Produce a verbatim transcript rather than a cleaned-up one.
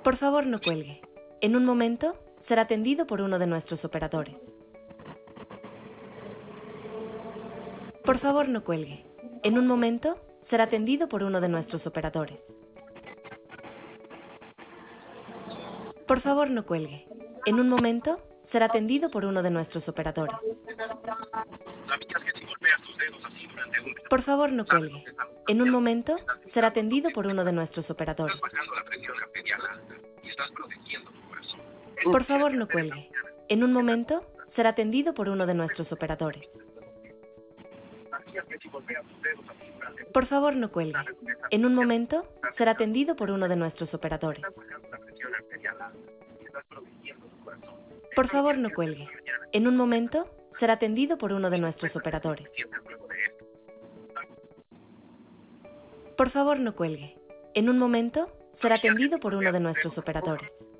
Por favor, no cuelgue. En un momento, será atendido por uno de nuestros operadores. Por favor, no cuelgue. En un momento, será atendido por uno de nuestros operadores. Por favor, no cuelgue. En un momento, será atendido por uno de nuestros operadores. ¿Sabías que si golpeas tus dedos así durante un minuto, Por favor, no sabes cuelgue. dónde están los En un arteriales? momento, Estás será evitando atendido por bloqueos. uno de nuestros operadores. Estás bajando la presión arterial alta y estás protegiendo tu corazón. Por Eso tienes favor, que no hacer esta cuelgue. mañana. En un ¿Qué tal? momento, será atendido por uno de nuestros operadores. ¿Sabías que si golpeas tus dedos así durante un Por favor, no cuelgue. sabes dónde están En los un arteriales? momento, Estás será evitando atendido por uno de nuestros operadores. Estás bajando la presión arterial alta y estás protegiendo tu corazón. Por Eso lo favor, tienes no que hacer cuelgue. esta mañana. En un momento, será atendido por uno de nuestros Cuéntame cómo te operadores. sientes luego de esto. Por favor, no cuelgue. En un momento, será atendido por uno de nuestros operadores.